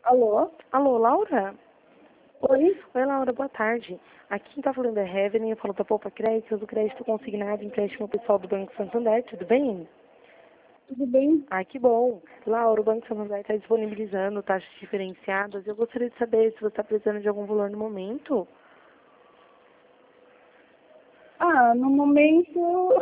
Alô? Alô, Laura? Oi? Oi, Laura, boa tarde. Aqui quem tá falando é Heaven, eu falo da Poupa Crédito, do crédito consignado, empréstimo pessoal do Banco Santander, tudo bem? Tudo bem? Ai, que bom. Laura, o Banco Santander está disponibilizando taxas diferenciadas. Eu gostaria de saber se você está precisando de algum valor no momento. No momento,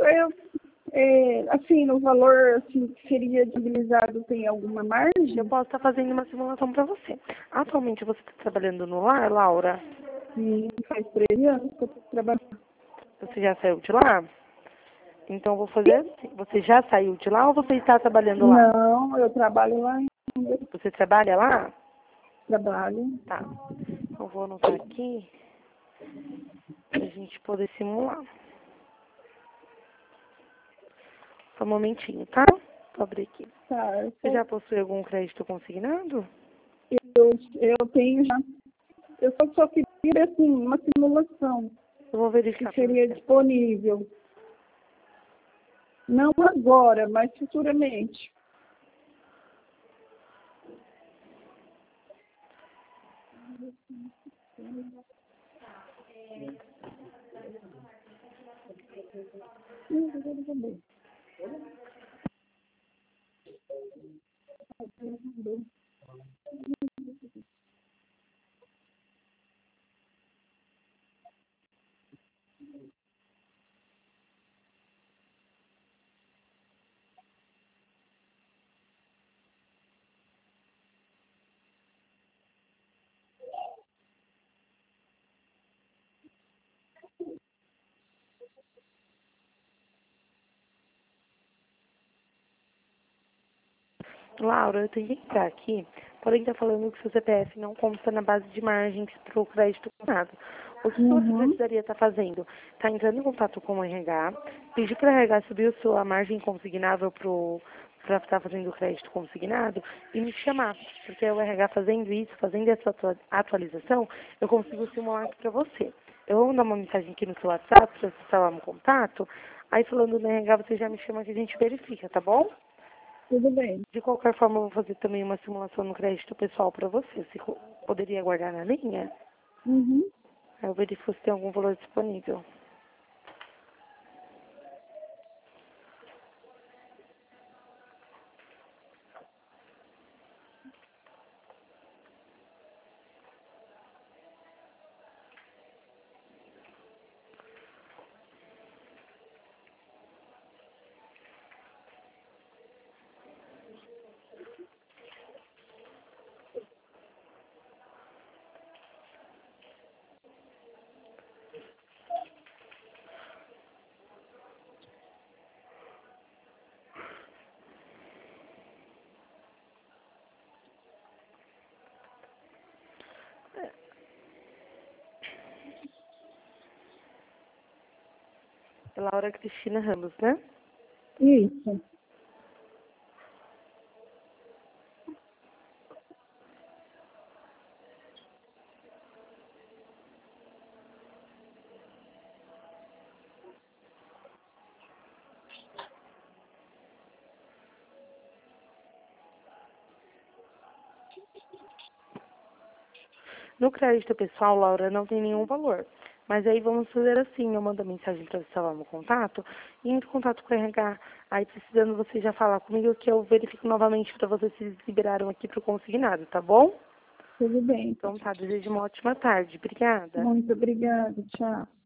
assim, no valor assim, que seria disponibilizado, tem alguma margem? Eu posso estar fazendo uma simulação para você. Atualmente você está trabalhando no lar, Laura? Sim, faz 13 anos que eu estou trabalhando. Você já saiu de lá? Então eu vou fazer assim. Você já saiu de lá ou você está trabalhando lá? Não, eu trabalho lá ainda. Você trabalha lá? Trabalho. Tá. Eu vou anotar aqui para a gente poder simular. Só um momentinho, tá? Vou abrir aqui. Tá, Você já possui algum crédito consignado? eu tenho já. Eu só queria, assim, uma simulação Eu vou que verificar para seria você. disponível. Não agora, mas futuramente. Laura, eu tenho que entrar aqui, porém está falando que seu CPF não consta na base de margens para o crédito consignado. O que você Uhum. precisaria estar fazendo? Está entrando em contato com o RH, pedir para o RH subir a margem consignável para estar fazendo o crédito consignado e me chamar, porque o RH fazendo isso, fazendo essa atualização, eu consigo simular aqui para você. Eu vou mandar uma mensagem aqui no seu WhatsApp, para você estar lá no contato, aí falando no RH você já me chama que a gente verifica, tá bom? Tudo bem. De qualquer forma, eu vou fazer também uma simulação no crédito pessoal para você. Você poderia aguardar na linha? Uhum. Aí eu verifico se tem algum valor disponível. É Laura Cristina Ramos, né? Isso. No crédito pessoal, Laura, não tem nenhum valor. Mas aí vamos fazer assim, eu mando a mensagem para você lá no contato, e entro em contato com o RH. Aí precisando você já falar comigo que eu verifico novamente para vocês se liberaram aqui para o consignado, tá bom? Tudo bem. Então tá, desejo uma ótima tarde. Obrigada. Muito obrigada. Tchau.